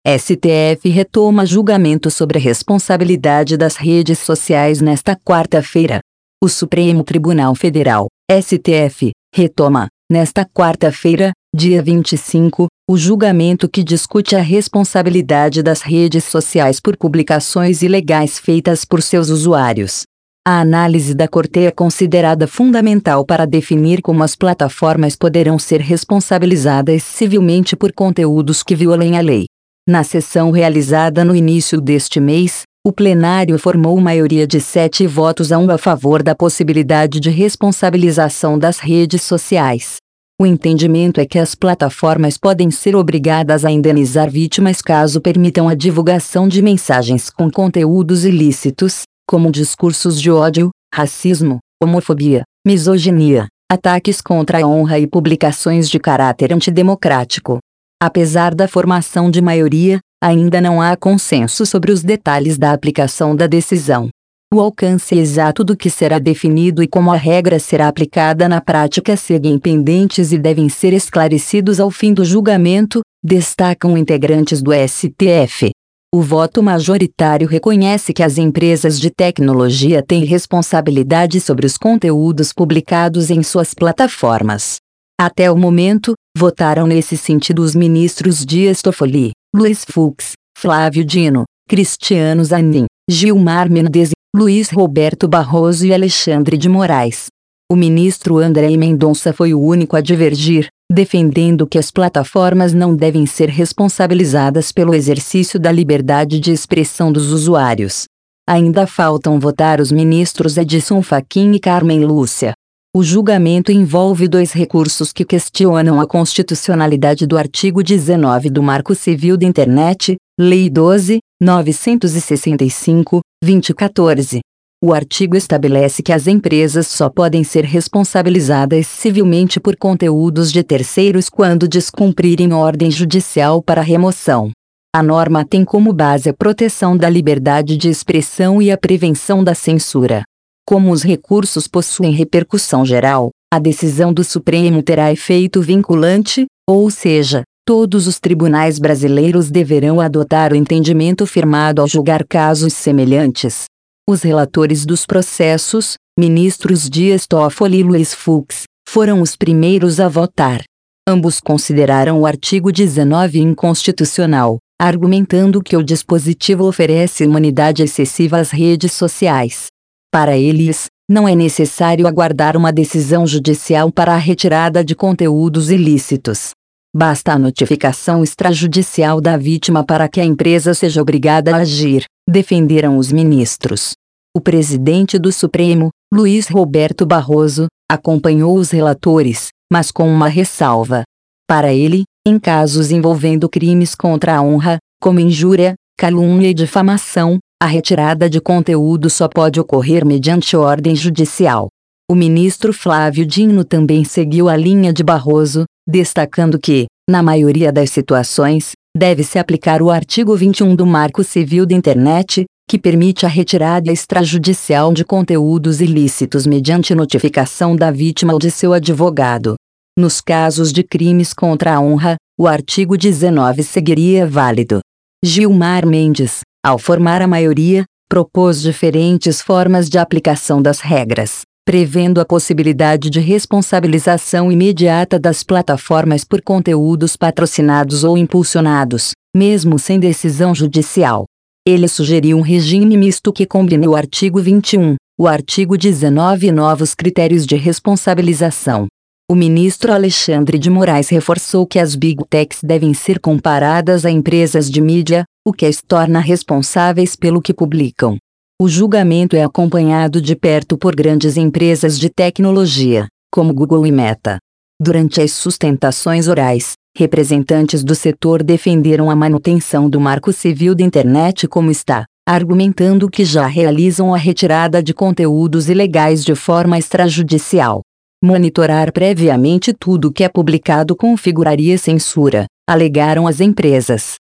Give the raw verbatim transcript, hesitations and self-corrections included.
S T F retoma julgamento sobre a responsabilidade das redes sociais nesta quarta-feira. O Supremo Tribunal Federal, S T F, retoma, nesta quarta-feira, dia vinte e cinco, o julgamento que discute a responsabilidade das redes sociais por publicações ilegais feitas por seus usuários. A análise da Corte é considerada fundamental para definir como as plataformas poderão ser responsabilizadas civilmente por conteúdos que violem a lei. Na sessão realizada no início deste mês, o plenário formou maioria de sete votos a um a favor da possibilidade de responsabilização das redes sociais. O entendimento é que as plataformas podem ser obrigadas a indenizar vítimas caso permitam a divulgação de mensagens com conteúdos ilícitos, como discursos de ódio, racismo, homofobia, misoginia, ataques contra a honra e publicações de caráter antidemocrático. Apesar da formação de maioria, ainda não há consenso sobre os detalhes da aplicação da decisão. O alcance exato do que será definido e como a regra será aplicada na prática seguem pendentes e devem ser esclarecidos ao fim do julgamento, destacam integrantes do S T F. O voto majoritário reconhece que as empresas de tecnologia têm responsabilidade sobre os conteúdos publicados em suas plataformas. Até o momento, votaram nesse sentido os ministros Dias Toffoli, Luiz Fux, Flávio Dino, Cristiano Zanin, Gilmar Mendes, Luiz Roberto Barroso e Alexandre de Moraes. O ministro André Mendonça foi o único a divergir, defendendo que as plataformas não devem ser responsabilizadas pelo exercício da liberdade de expressão dos usuários. Ainda faltam votar os ministros Edson Fachin e Carmen Lúcia. O julgamento envolve dois recursos que questionam a constitucionalidade do artigo dezenove do Marco Civil da Internet, Lei doze mil novecentos e sessenta e cinco, vinte e quatorze. O artigo estabelece que as empresas só podem ser responsabilizadas civilmente por conteúdos de terceiros quando descumprirem ordem judicial para remoção. A norma tem como base a proteção da liberdade de expressão e a prevenção da censura. Como os recursos possuem repercussão geral, a decisão do Supremo terá efeito vinculante, ou seja, todos os tribunais brasileiros deverão adotar o entendimento firmado ao julgar casos semelhantes. Os relatores dos processos, ministros Dias Toffoli e Luiz Fux, foram os primeiros a votar. Ambos consideraram o artigo dezenove inconstitucional, argumentando que o dispositivo oferece imunidade excessiva às redes sociais. Para eles, não é necessário aguardar uma decisão judicial para a retirada de conteúdos ilícitos. Basta a notificação extrajudicial da vítima para que a empresa seja obrigada a agir, defenderam os ministros. O presidente do Supremo, Luiz Roberto Barroso, acompanhou os relatores, mas com uma ressalva. Para ele, em casos envolvendo crimes contra a honra, como injúria, calúnia e difamação, a retirada de conteúdo só pode ocorrer mediante ordem judicial. O ministro Flávio Dino também seguiu a linha de Barroso, destacando que, na maioria das situações, deve-se aplicar o artigo vinte e um do Marco Civil da Internet, que permite a retirada extrajudicial de conteúdos ilícitos mediante notificação da vítima ou de seu advogado. Nos casos de crimes contra a honra, o artigo dezenove seguiria válido. Gilmar Mendes, ao formar a maioria, propôs diferentes formas de aplicação das regras, prevendo a possibilidade de responsabilização imediata das plataformas por conteúdos patrocinados ou impulsionados, mesmo sem decisão judicial. Ele sugeriu um regime misto que combine o artigo vinte e um, o artigo dezenove e novos critérios de responsabilização. O ministro Alexandre de Moraes reforçou que as Big Techs devem ser comparadas a empresas de mídia, o que as torna responsáveis pelo que publicam. O julgamento é acompanhado de perto por grandes empresas de tecnologia, como Google e Meta. Durante as sustentações orais, representantes do setor defenderam a manutenção do Marco Civil da Internet como está, argumentando que já realizam a retirada de conteúdos ilegais de forma extrajudicial. Monitorar previamente tudo que é publicado configuraria censura, alegaram as empresas.